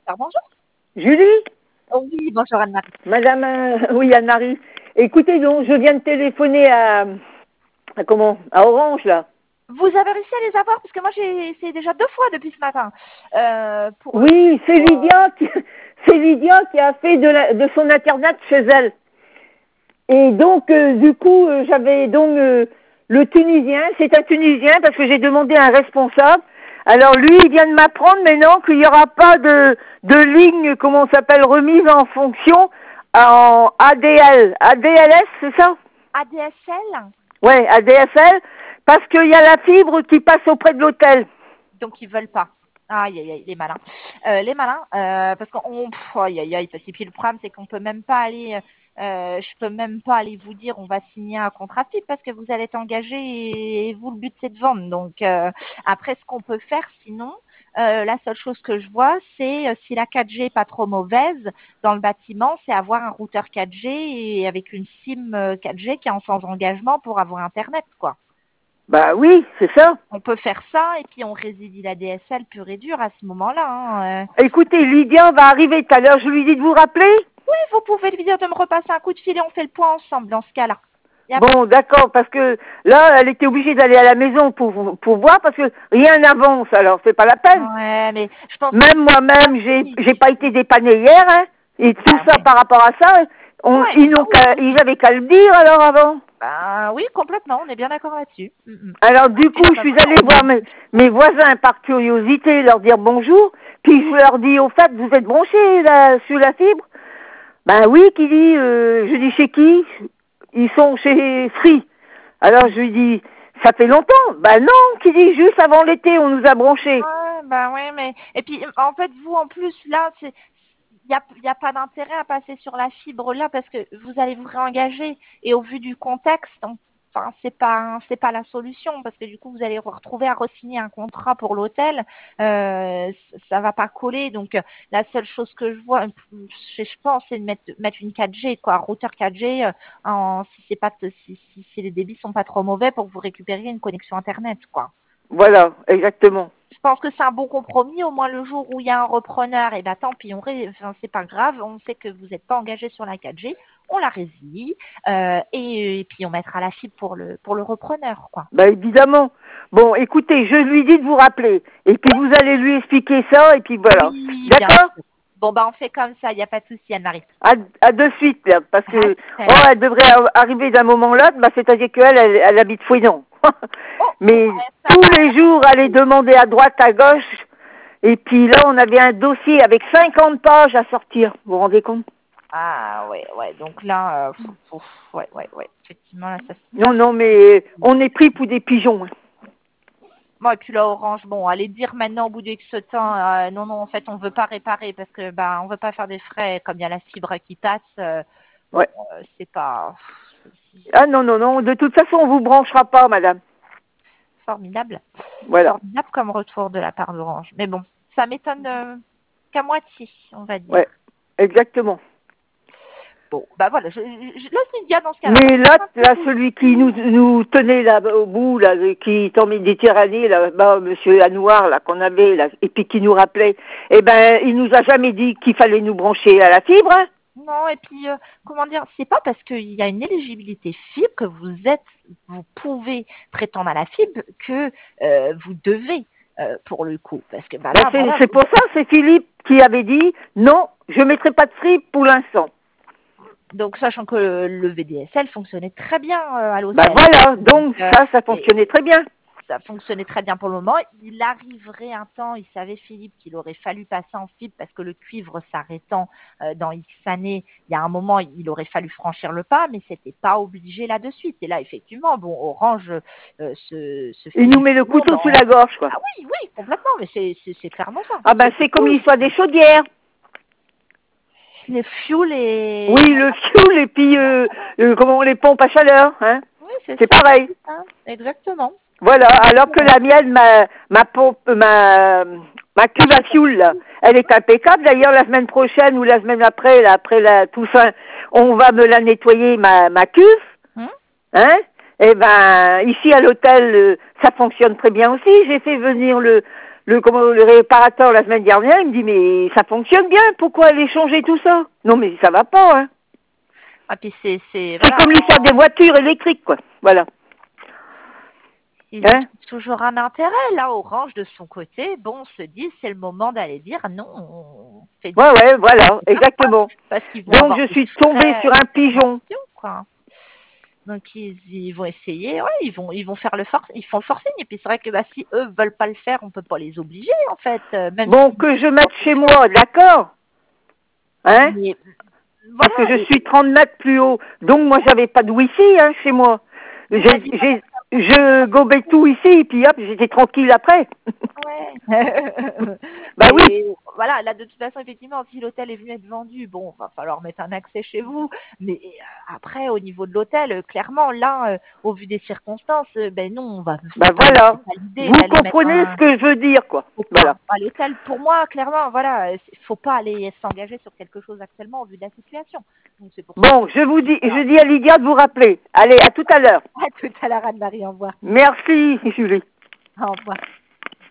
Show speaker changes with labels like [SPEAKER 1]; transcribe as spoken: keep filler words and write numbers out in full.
[SPEAKER 1] Master, bonjour.
[SPEAKER 2] Julie?
[SPEAKER 1] Oh oui, bonjour Anne-Marie.
[SPEAKER 2] Madame, euh, oui, Anne-Marie. Écoutez donc, je viens de téléphoner à, à comment? À Orange, là.
[SPEAKER 1] Vous avez réussi à les avoir parce que moi j'ai essayé déjà deux fois depuis ce matin. Euh, pour,
[SPEAKER 2] Oui, c'est
[SPEAKER 1] pour, euh,
[SPEAKER 2] Lydia qui, c'est Lydia qui a fait de, la, de son internat chez elle. Et donc, euh, du coup, euh, j'avais donc euh, le Tunisien, c'est un Tunisien parce que j'ai demandé à un responsable. Alors lui, il vient de m'apprendre maintenant qu'il n'y aura pas de, de ligne, comment on s'appelle, remise en fonction en A D L. A D L S, c'est ça?
[SPEAKER 1] A D S L.
[SPEAKER 2] Ouais, A D S L, parce qu'il y a la fibre qui passe auprès de l'hôtel.
[SPEAKER 1] Donc ils veulent pas. Aïe aïe aïe, les malins. Euh, les malins, euh, parce qu'on, pff, aïe aïe aïe, parce que puis le problème c'est qu'on peut même pas aller, euh, je peux même pas aller vous dire on va signer un contrat fibre parce que vous allez être engagé et, et vous le but c'est de vendre. Donc euh, après ce qu'on peut faire sinon, euh, la seule chose que je vois c'est euh, si la quatre G est pas trop mauvaise dans le bâtiment, c'est avoir un routeur quatre G et avec une SIM euh, quatre G qui est en sans engagement pour avoir internet quoi.
[SPEAKER 2] Bah oui, c'est ça.
[SPEAKER 1] On peut faire ça et puis on résilie la D S L pure et dure à ce moment-là. Hein. Euh,
[SPEAKER 2] Écoutez, Lydia va arriver tout à l'heure, je lui dis de vous rappeler.
[SPEAKER 1] Oui, vous pouvez lui dire de me repasser un coup de fil et on fait le point ensemble dans ce cas-là. Y a
[SPEAKER 2] Bon, d'accord, parce que là, elle était obligée d'aller à la maison pour, pour voir, parce que rien n'avance, alors c'est pas la peine.
[SPEAKER 1] Ouais, mais je pense que
[SPEAKER 2] Même moi-même, j'ai j'ai pas été dépannée hier, hein, et tout
[SPEAKER 1] bah,
[SPEAKER 2] ça
[SPEAKER 1] ouais.
[SPEAKER 2] par rapport à ça, on,
[SPEAKER 1] Ouais,
[SPEAKER 2] ils
[SPEAKER 1] bah
[SPEAKER 2] n'ont
[SPEAKER 1] oui,
[SPEAKER 2] qu'à,
[SPEAKER 1] oui.
[SPEAKER 2] ils avaient qu'à le dire alors avant.
[SPEAKER 1] Bah oui, complètement, on est bien d'accord là-dessus. Mm, mm.
[SPEAKER 2] Alors du
[SPEAKER 1] Et
[SPEAKER 2] coup,
[SPEAKER 1] là,
[SPEAKER 2] je suis
[SPEAKER 1] maintenant,
[SPEAKER 2] allée
[SPEAKER 1] on
[SPEAKER 2] voir
[SPEAKER 1] est-
[SPEAKER 2] mes, mes voisins par curiosité, leur dire bonjour, puis je leur dis, au fait, vous êtes branchés là, sur la fibre? Ben oui, qui dit, euh, je dis chez qui? Ils sont chez Free. Alors je lui dis, ça fait longtemps? Ben non, qui dit, juste avant l'été, on nous a branchés.
[SPEAKER 1] Ouais, bah ouais, mais et puis en fait vous en plus là, c'est il y a, y a pas d'intérêt à passer sur la fibre là parce que vous allez vous réengager et au vu du contexte, on- enfin c'est pas c'est pas la solution parce que du coup vous allez vous retrouver à re-signer un contrat pour l'hôtel, euh, c- ça va pas coller donc euh, la seule chose que je vois, je, je pense c'est de mettre mettre une quatre G quoi, un routeur quatre G euh, en si c'est pas si, si, si les débits sont pas trop mauvais pour que vous récupériez une connexion internet quoi.
[SPEAKER 2] Voilà, exactement.
[SPEAKER 1] Je pense que c'est un bon compromis. Au moins le jour où il y a un repreneur, et ben tant pis, on ré... enfin, c'est pas grave. On sait que vous n'êtes pas engagé sur la quatre G, on la résilie euh, et, et puis on mettra la fibre pour le pour le repreneur, quoi.
[SPEAKER 2] Ben évidemment. Bon, écoutez, je lui dis de vous rappeler, et puis vous allez lui expliquer ça, et puis voilà.
[SPEAKER 1] Oui, bien
[SPEAKER 2] D'accord?
[SPEAKER 1] sûr. Bon ben on fait comme ça, il n'y a pas de souci, Anne-Marie.
[SPEAKER 2] À, à de suite, là, parce
[SPEAKER 1] À
[SPEAKER 2] que,
[SPEAKER 1] tout à
[SPEAKER 2] oh,
[SPEAKER 1] l'heure.
[SPEAKER 2] elle devrait a- arriver d'un moment là, bah, c'est-à-dire qu'elle, elle, elle habite Fouillon.
[SPEAKER 1] Oh,
[SPEAKER 2] Mais
[SPEAKER 1] ouais, ça
[SPEAKER 2] tous
[SPEAKER 1] va.
[SPEAKER 2] les jours, aller demander à droite, à gauche, et puis là, on avait un dossier avec cinquante pages à sortir. Vous vous rendez compte?
[SPEAKER 1] Ah ouais, ouais. Donc là, euh, pff, pff, ouais, ouais, ouais. Effectivement, là, ça, ça
[SPEAKER 2] Non, non, mais on est pris pour des pigeons. Hein.
[SPEAKER 1] Moi, et puis là, Orange, bon, allez dire maintenant au bout de X temps, euh, non, non, en fait, on veut pas réparer parce que bah, on veut pas faire des frais comme il y a la fibre qui passe. euh, bon,
[SPEAKER 2] Ouais.
[SPEAKER 1] euh, c'est pas
[SPEAKER 2] Ah non, non, non, de toute façon, on vous branchera pas, madame.
[SPEAKER 1] formidable,
[SPEAKER 2] Voilà.
[SPEAKER 1] formidable comme retour de la part d'Orange. Mais bon, ça m'étonne euh, qu'à moitié, on va dire.
[SPEAKER 2] Ouais, exactement.
[SPEAKER 1] Bon, bah voilà, je, je, je laisse Lydia dans ce cas-là.
[SPEAKER 2] Mais là, là, celui qui nous, nous tenait là au bout, là, qui est en Méditerranée, là-bas, monsieur Anouar, là, qu'on avait, là, et puis qui nous rappelait, eh ben, il nous a jamais dit qu'il fallait nous brancher à la fibre, hein.
[SPEAKER 1] Non, et puis, euh, comment dire, c'est pas parce qu'il y a une éligibilité fibre que vous êtes, vous pouvez prétendre à la fibre que euh, vous devez, euh, pour le coup. Parce que, bah
[SPEAKER 2] Ben,
[SPEAKER 1] là,
[SPEAKER 2] c'est,
[SPEAKER 1] voilà,
[SPEAKER 2] c'est pour ça, c'est Philippe qui avait dit, non, je mettrai pas de fripe pour l'instant.
[SPEAKER 1] donc sachant que le, le V D S L fonctionnait très bien euh, à
[SPEAKER 2] Ben
[SPEAKER 1] l'hôtel.
[SPEAKER 2] voilà,
[SPEAKER 1] Donc,
[SPEAKER 2] donc
[SPEAKER 1] euh,
[SPEAKER 2] ça, ça
[SPEAKER 1] et
[SPEAKER 2] fonctionnait très bien.
[SPEAKER 1] ça fonctionnait très bien pour le moment. Il arriverait un temps, il savait Philippe qu'il aurait fallu passer en fibre parce que le cuivre s'arrêtant euh, dans X années, il y a un moment, il aurait fallu franchir le pas, mais c'était pas obligé là de suite. Et là, effectivement, bon, Orange euh, se, se fait
[SPEAKER 2] Il nous met le
[SPEAKER 1] du monde
[SPEAKER 2] couteau sous
[SPEAKER 1] en...
[SPEAKER 2] la gorge, quoi.
[SPEAKER 1] Ah oui, oui, complètement, mais c'est, c'est, c'est clairement ça.
[SPEAKER 2] Ah ben,
[SPEAKER 1] C'est
[SPEAKER 2] c'est comme
[SPEAKER 1] cool.
[SPEAKER 2] l'histoire des chaudières.
[SPEAKER 1] Les fuels et...
[SPEAKER 2] Oui, le fioul et puis, euh, euh, comment les pompes à chaleur, hein.
[SPEAKER 1] Oui, c'est
[SPEAKER 2] C'est
[SPEAKER 1] ça,
[SPEAKER 2] pareil.
[SPEAKER 1] c'est ça. Exactement.
[SPEAKER 2] Voilà, alors que
[SPEAKER 1] Exactement.
[SPEAKER 2] la mienne, ma, ma pompe, ma, ma cuve à fioul, là, elle est impeccable. D'ailleurs, la semaine prochaine ou la semaine après, là, après la Toussaint, on va me la nettoyer, ma, ma cuve,
[SPEAKER 1] Hum?
[SPEAKER 2] hein. Eh ben, ici à l'hôtel, euh, ça fonctionne très bien aussi. J'ai fait venir le, le, comment, le réparateur la semaine dernière, il me dit, mais ça fonctionne bien, pourquoi aller changer tout ça? Non, mais ça va pas, hein.
[SPEAKER 1] Ah, puis c'est, c'est,
[SPEAKER 2] C'est
[SPEAKER 1] voilà,
[SPEAKER 2] comme l'histoire des voitures électriques, quoi. Voilà.
[SPEAKER 1] ils
[SPEAKER 2] Hein?
[SPEAKER 1] ont toujours un intérêt. Là, Orange, de son côté, bon, se dit, c'est le moment d'aller dire non, on fait du
[SPEAKER 2] Ouais, ouais, voilà, exactement.
[SPEAKER 1] parce qu'ils vont
[SPEAKER 2] Donc,
[SPEAKER 1] avoir
[SPEAKER 2] je
[SPEAKER 1] des
[SPEAKER 2] suis tombée
[SPEAKER 1] frais
[SPEAKER 2] sur un pigeon.
[SPEAKER 1] d'intervention, quoi. Donc ils, ils vont essayer, ouais, ils vont ils vont faire le force, ils font le forcing et puis c'est vrai que bah si eux veulent pas le faire, on peut pas les obliger en fait, euh, même
[SPEAKER 2] Bon,
[SPEAKER 1] si
[SPEAKER 2] que je mette chez moi, d'accord? Hein?
[SPEAKER 1] mais
[SPEAKER 2] Parce que
[SPEAKER 1] voilà,
[SPEAKER 2] je
[SPEAKER 1] et,
[SPEAKER 2] suis trente mètres plus haut. Donc, moi, j'avais pas de wifi, hein, chez moi.
[SPEAKER 1] il m'a dit
[SPEAKER 2] J'ai, j'ai, je gobais tout ici, et puis hop, j'étais tranquille après.
[SPEAKER 1] ouais.
[SPEAKER 2] Bah oui.
[SPEAKER 1] Mais voilà, là de toute façon effectivement si l'hôtel est venu être vendu, bon, va falloir mettre un accès chez vous, mais euh, après au niveau de l'hôtel, euh, clairement là, euh, au vu des circonstances, euh, ben non, on va
[SPEAKER 2] Bah
[SPEAKER 1] c'est pas,
[SPEAKER 2] voilà.
[SPEAKER 1] c'est pas l'idée
[SPEAKER 2] Vous
[SPEAKER 1] d'aller mettre
[SPEAKER 2] comprenez ce
[SPEAKER 1] un
[SPEAKER 2] que je veux dire, quoi.
[SPEAKER 1] faut
[SPEAKER 2] Voilà.
[SPEAKER 1] pas. À l'hôtel, pour moi, clairement, voilà, il faut pas aller s'engager sur quelque chose actuellement au vu de la situation. Donc c'est pour ça
[SPEAKER 2] Bon,
[SPEAKER 1] que
[SPEAKER 2] je vous dis,
[SPEAKER 1] voilà.
[SPEAKER 2] je dis à Lydia de vous rappeler. Allez, à tout à l'heure.
[SPEAKER 1] À tout à l'heure, Anne-Marie, au revoir.
[SPEAKER 2] Merci, Julie.
[SPEAKER 1] Au revoir.